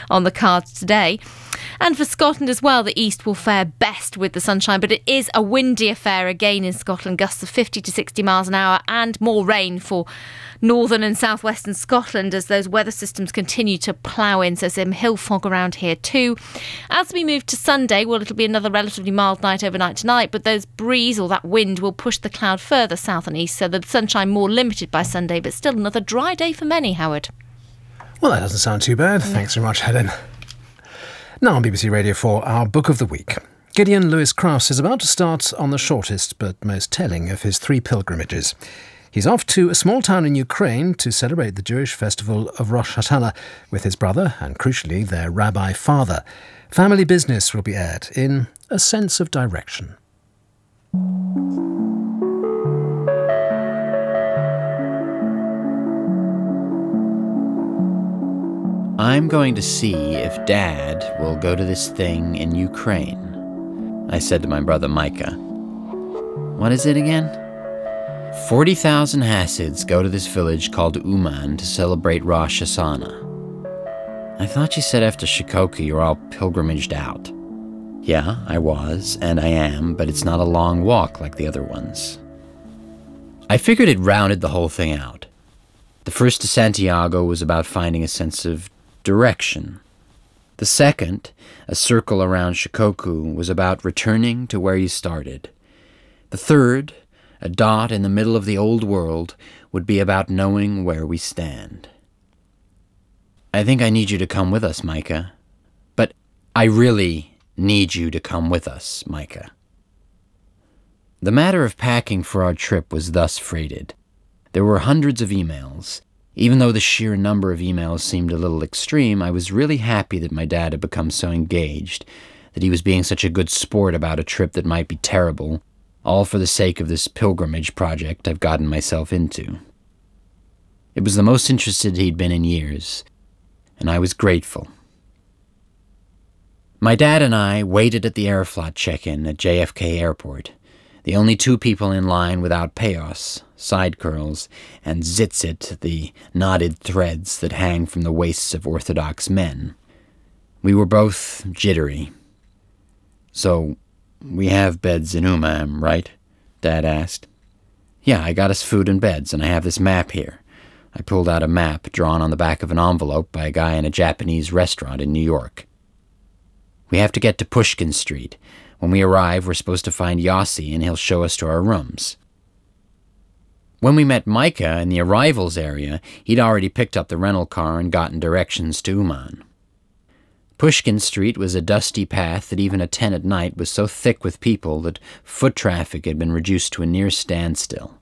on the cards today. And for Scotland as well, the east will fare best with the sunshine, but it is a windy affair again in Scotland, gusts of 50 to 60 miles an hour and more rain for northern and southwestern Scotland as those weather systems continue to plough in. So some hill fog around here too. As we move to Sunday, well, it'll be another relatively mild night overnight tonight, but those breeze or that wind will push the cloud further south and east, so the sunshine more limited by Sunday, but still another dry day for many, Howard. Well, that doesn't sound too bad. Thanks very much, Helen. Now on BBC Radio 4, our Book of the Week. Gideon Lewis Crafts is about to start on the shortest but most telling of his 3 pilgrimages. He's off to a small town in Ukraine to celebrate the Jewish festival of Rosh Hashanah with his brother and, crucially, their rabbi father. Family business will be aired in A Sense of Direction. I'm going to see if Dad will go to this thing in Ukraine, I said to my brother Micah. What is it again? 40,000 Hasids go to this village called Uman to celebrate Rosh Hashanah. I thought you said after Shikoku you're all pilgrimaged out. Yeah, I was, and I am, but it's not a long walk like the other ones. I figured it rounded the whole thing out. The first to Santiago was about finding a sense of direction. The second, a circle around Shikoku, was about returning to where you started. The third, a dot in the middle of the old world, would be about knowing where we stand. I think I need you to come with us, Micah. But I really need you to come with us, Micah. The matter of packing for our trip was thus freighted. There were hundreds of emails. Even though the sheer number of emails seemed a little extreme, I was really happy that my dad had become so engaged, that he was being such a good sport about a trip that might be terrible, all for the sake of this pilgrimage project I've gotten myself into. It was the most interested he'd been in years, and I was grateful. My dad and I waited at the Aeroflot check-in at JFK Airport, the only 2 people in line without payos, side curls, and tzitzit, the knotted threads that hang from the waists of Orthodox men. We were both jittery. So, we have beds in Uman, right? Dad asked. Yeah, I got us food and beds, and I have this map here. I pulled out a map drawn on the back of an envelope by a guy in a Japanese restaurant in New York. We have to get to Pushkin Street. When we arrive, we're supposed to find Yossi, and he'll show us to our rooms. When we met Micah in the arrivals area, he'd already picked up the rental car and gotten directions to Uman. Pushkin Street was a dusty path that even at 10 at night was so thick with people that foot traffic had been reduced to a near standstill.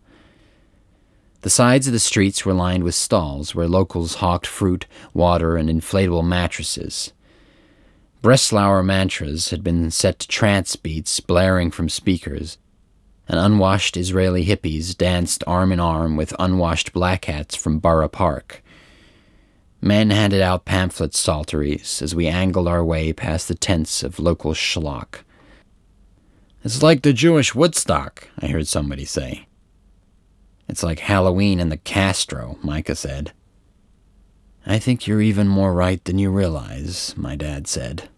The sides of the streets were lined with stalls where locals hawked fruit, water, and inflatable mattresses. Breslauer mantras had been set to trance beats blaring from speakers, and unwashed Israeli hippies danced arm in arm with unwashed black hats from Borough Park. Men handed out pamphlet psalteries as we angled our way past the tents of local schlock. It's like the Jewish Woodstock, I heard somebody say. It's like Halloween in the Castro, Micah said. I think you're even more right than you realize, my dad said.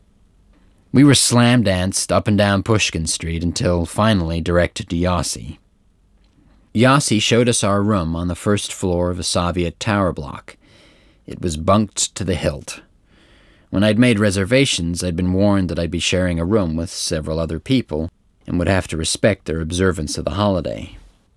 We were slam-danced up and down Pushkin Street until finally directed to Yossi. Yossi showed us our room on the first floor of a Soviet tower block. It was bunked to the hilt. When I'd made reservations, I'd been warned that I'd be sharing a room with several other people and would have to respect their observance of the holiday.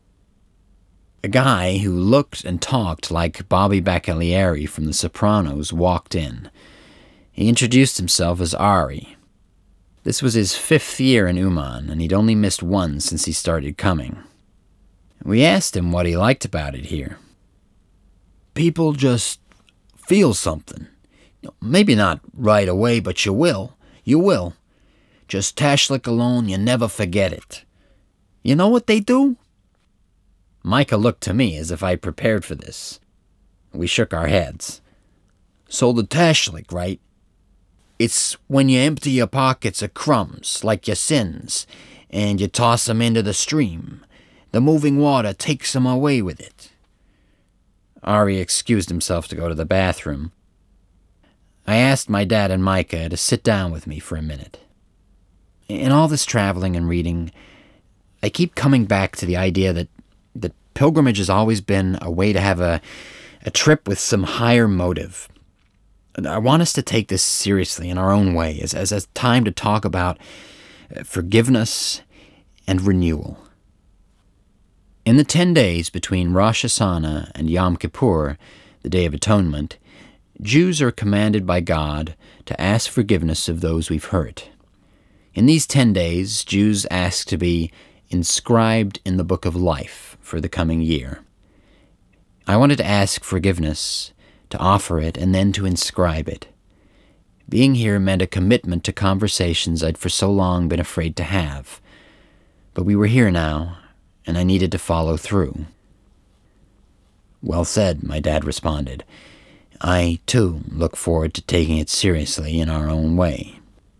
A guy who looked and talked like Bobby Baccalieri from The Sopranos walked in. He introduced himself as Ari. This was his 5th year in Uman, and he'd only missed one since he started coming. We asked him what he liked about it here. People just feel something. Maybe not right away, but you will. You will. Just tashlik alone, you never forget it. You know what they do? Micah looked to me as if I'd prepared for this. We shook our heads. So the tashlik, right? It's when you empty your pockets of crumbs, like your sins, and you toss them into the stream. The moving water takes them away with it. Ari excused himself to go to the bathroom. I asked my dad and Micah to sit down with me for a minute. In all this traveling and reading, I keep coming back to the idea that pilgrimage has always been a way to have a trip with some higher motive. I want us to take this seriously in our own way, as a time to talk about forgiveness and renewal. In the 10 days between Rosh Hashanah and Yom Kippur, the Day of Atonement, Jews are commanded by God to ask forgiveness of those we've hurt. In these 10 days, Jews ask to be inscribed in the Book of Life for the coming year. I wanted to ask forgiveness, to offer it, and then to inscribe it. Being here meant a commitment to conversations I'd for so long been afraid to have. But we were here now, and I needed to follow through. Well said, my dad responded. I, too, look forward to taking it seriously in our own way.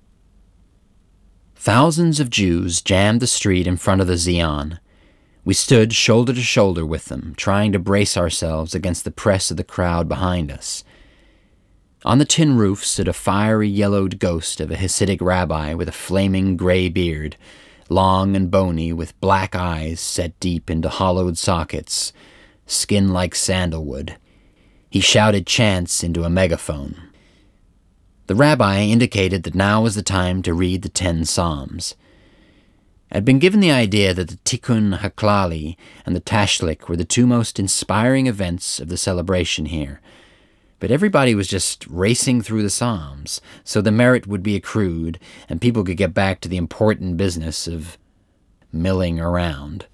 Thousands of Jews jammed the street in front of the Zion. We stood shoulder to shoulder with them, trying to brace ourselves against the press of the crowd behind us. On the tin roof stood a fiery yellowed ghost of a Hasidic rabbi with a flaming gray beard, long and bony, with black eyes set deep into hollowed sockets, skin like sandalwood. He shouted chants into a megaphone. The rabbi indicated that now was the time to read the 10 Psalms. I'd been given the idea that the Tikkun HaKlali and the Tashlik were the two most inspiring events of the celebration here, but everybody was just racing through the Psalms, so the merit would be accrued and people could get back to the important business of milling around.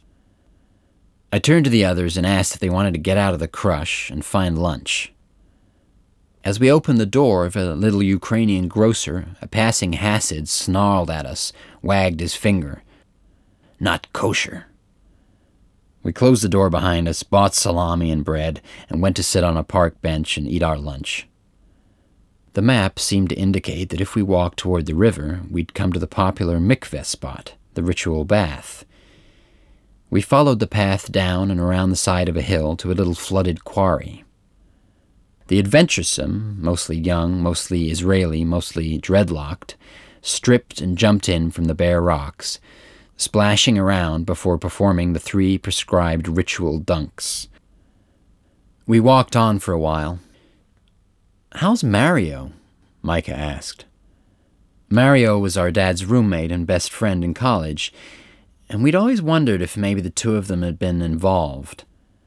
I turned to the others and asked if they wanted to get out of the crush and find lunch. As we opened the door of a little Ukrainian grocer, a passing Hasid snarled at us, wagged his finger. Not kosher. We closed the door behind us, bought salami and bread, and went to sit on a park bench and eat our lunch. The map seemed to indicate that if we walked toward the river, we'd come to the popular mikveh spot, the ritual bath. We followed the path down and around the side of a hill to a little flooded quarry. The adventuresome, mostly young, mostly Israeli, mostly dreadlocked, stripped and jumped in from the bare rocks, splashing around before performing the 3 prescribed ritual dunks. We walked on for a while. "How's Mario?" Micah asked. Mario was our dad's roommate and best friend in college, and we'd always wondered if maybe the two of them had been involved.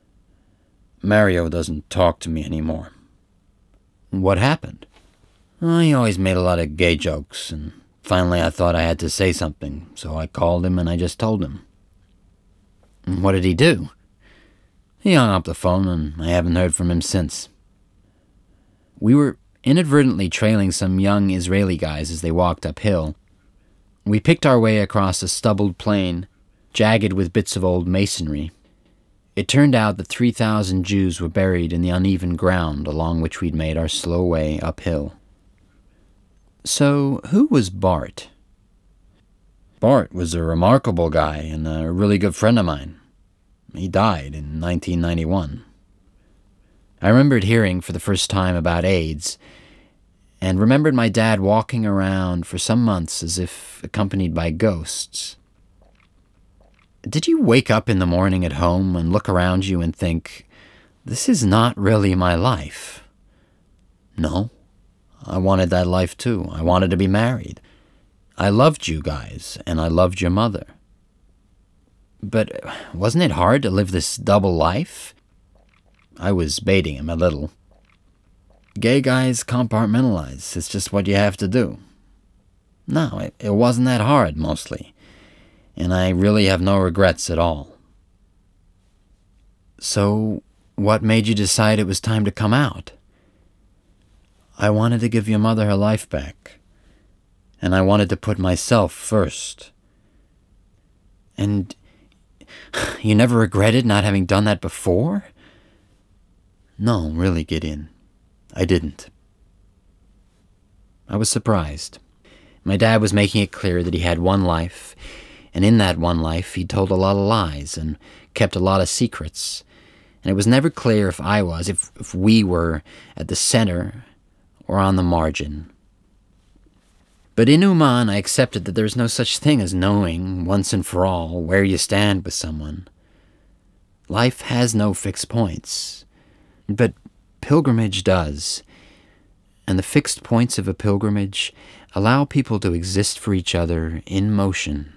"Mario doesn't talk to me anymore." "What happened?" "He always made a lot of gay jokes, and finally I thought I had to say something, so I called him and I just told him." "What did he do?" "He hung up the phone, and I haven't heard from him since." We were inadvertently trailing some young Israeli guys as they walked uphill. We picked our way across a stubbled plain, jagged with bits of old masonry. It turned out that 3,000 Jews were buried in the uneven ground along which we'd made our slow way uphill. So, who was Bart? Bart was a remarkable guy and a really good friend of mine. He died in 1991. I remembered hearing for the first time about AIDS, and remembered my dad walking around for some months as if accompanied by ghosts. Did you wake up in the morning at home and look around you and think, this is not really my life? No. I wanted that life too. I wanted to be married. I loved you guys, and I loved your mother. But wasn't it hard to live this double life? I was baiting him a little. Gay guys compartmentalize. It's just what you have to do. No, it wasn't that hard, mostly. And I really have no regrets at all. So, what made you decide it was time to come out? I wanted to give your mother her life back. And I wanted to put myself first. And you never regretted not having done that before? No, really, Gideon. I didn't. I was surprised. My dad was making it clear that he had one life, and in that one life he told a lot of lies and kept a lot of secrets. And it was never clear if we were at the center or on the margin. But in Uman, I accepted that there is no such thing as knowing, once and for all, where you stand with someone. Life has no fixed points, but pilgrimage does, and the fixed points of a pilgrimage allow people to exist for each other in motion.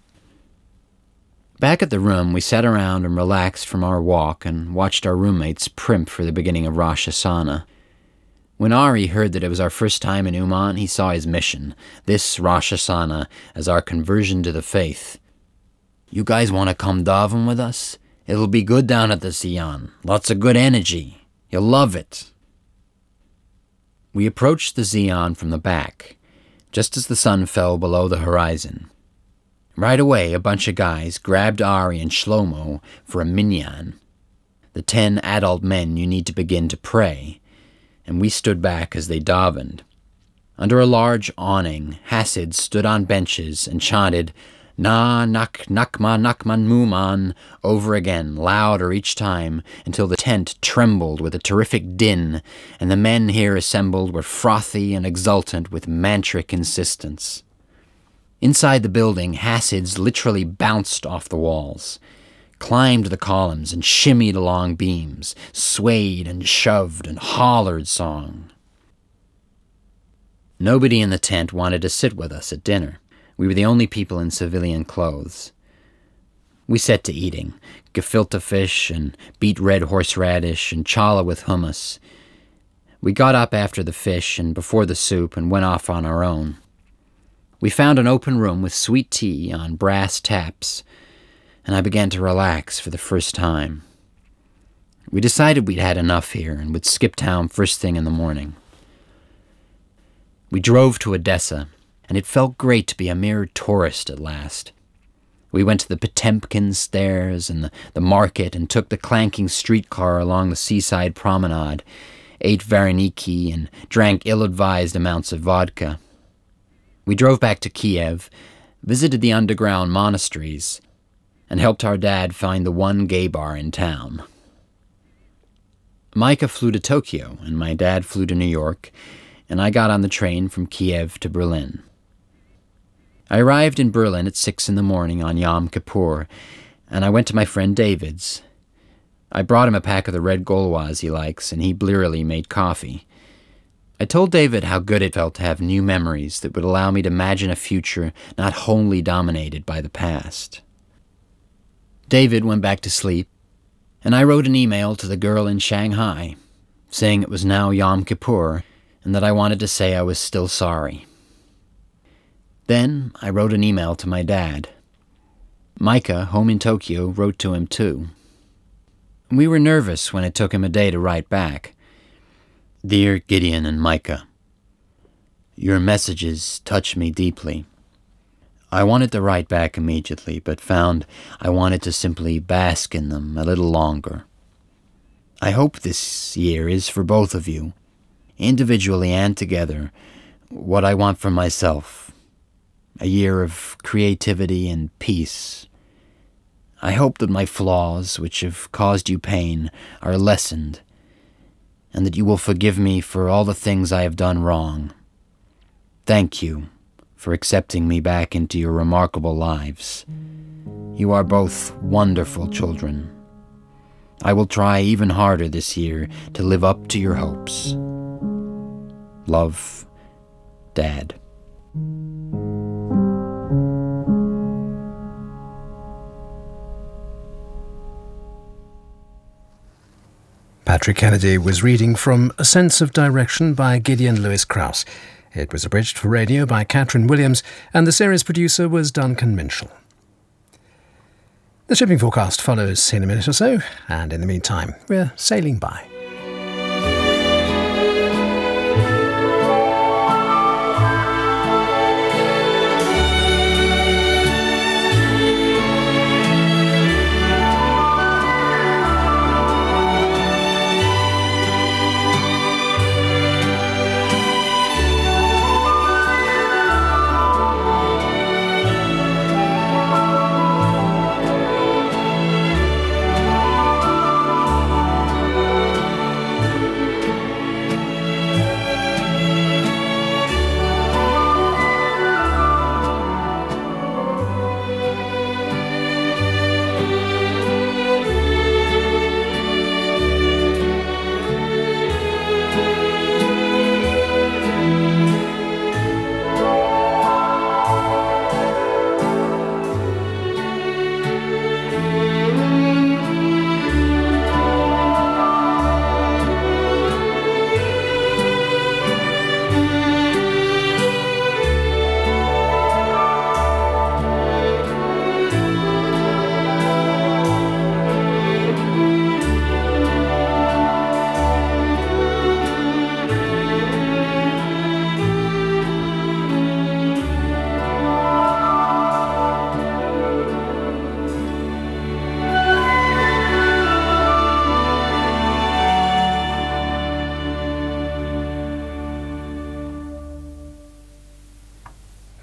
Back at the room, we sat around and relaxed from our walk and watched our roommates primp for the beginning of Rosh Hashanah. When Ari heard that it was our first time in Uman, he saw his mission, this Rosh Hashanah, as our conversion to the faith. "You guys want to come daven with us? It'll be good down at the Zion. Lots of good energy. You'll love it." We approached the Zion from the back, just as the sun fell below the horizon. Right away, a bunch of guys grabbed Ari and Shlomo for a minyan, the 10 adult men you need to begin to pray, and we stood back as they davened. Under a large awning, Hasids stood on benches and chanted, "Na, nak, nakma, nakman, muman," over again, louder each time, until the tent trembled with a terrific din, and the men here assembled were frothy and exultant with mantric insistence. Inside the building, Hasids literally bounced off the walls, climbed the columns and shimmied along beams, swayed and shoved and hollered song. Nobody in the tent wanted to sit with us at dinner. We were the only people in civilian clothes. We set to eating, gefilte fish and beet red horseradish and challah with hummus. We got up after the fish and before the soup and went off on our own. We found an open room with sweet tea on brass taps, and I began to relax for the first time. We decided we'd had enough here and would skip town first thing in the morning. We drove to Odessa, and it felt great to be a mere tourist at last. We went to the Potemkin stairs and the market and took the clanking streetcar along the seaside promenade, ate vareniki and drank ill-advised amounts of vodka. We drove back to Kiev, visited the underground monasteries, and helped our dad find the one gay bar in town. Micah flew to Tokyo, and my dad flew to New York, and I got on the train from Kiev to Berlin. I arrived in Berlin at 6 in the morning on Yom Kippur, and I went to my friend David's. I brought him a pack of the red Gauloise he likes, and he blearily made coffee. I told David how good it felt to have new memories that would allow me to imagine a future not wholly dominated by the past. David went back to sleep, and I wrote an email to the girl in Shanghai, saying it was now Yom Kippur, and that I wanted to say I was still sorry. Then I wrote an email to my dad. Micah, home in Tokyo, wrote to him too. We were nervous when it took him a day to write back. Dear Gideon and Micah, your messages touch me deeply. I wanted to write back immediately, but found I wanted to simply bask in them a little longer. I hope this year is for both of you, individually and together, what I want for myself, a year of creativity and peace. I hope that my flaws, which have caused you pain, are lessened, and that you will forgive me for all the things I have done wrong. Thank you for accepting me back into your remarkable lives. You are both wonderful children. I will try even harder this year to live up to your hopes. Love, Dad. Patrick Kennedy was reading from A Sense of Direction by Gideon Lewis Krauss. It was abridged for radio by Catherine Williams, and the series producer was Duncan Minshall. The shipping forecast follows in a minute or so, and in the meantime, we're sailing by.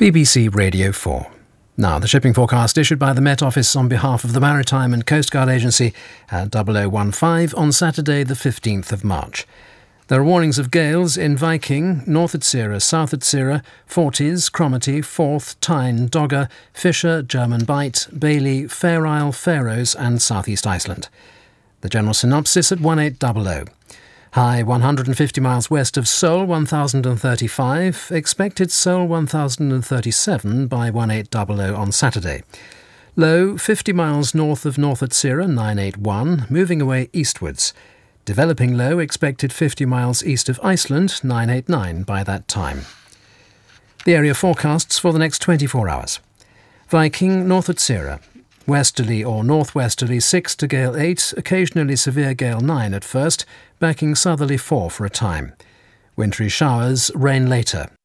BBC Radio 4. Now, the shipping forecast issued by the Met Office on behalf of the Maritime and Coast Guard Agency at 0015 on Saturday the 15th of March. There are warnings of gales in Viking, North Utsira, South Utsira, Forties, Cromarty, Forth, Tyne, Dogger, Fisher, German Bight, Bailey, Fair Isle, Faroes and South East Iceland. The general synopsis at 1800. High 150 miles west of Seoul, 1035. Expected Seoul 1037 by 1800 on Saturday. Low 50 miles north of North Utsira, 981, moving away eastwards. Developing low expected 50 miles east of Iceland, 989 by that time. The area forecasts for the next 24 hours. Viking, North Utsira. Westerly or northwesterly 6 to gale 8, occasionally severe gale 9 at first, backing southerly 4 for a time. Wintry showers, rain later.